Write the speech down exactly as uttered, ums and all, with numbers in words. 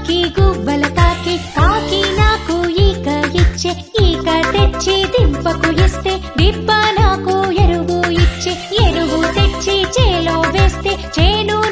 కాకి గువ్వల కాకి కాకి నాకు ఈక ఇచ్చే ఈక తెచ్చి దింపకు ఇస్తే దిబ్బ నాకు ఎరువు ఇచ్చే ఎరువు తెచ్చి చేలో వేస్తే చేను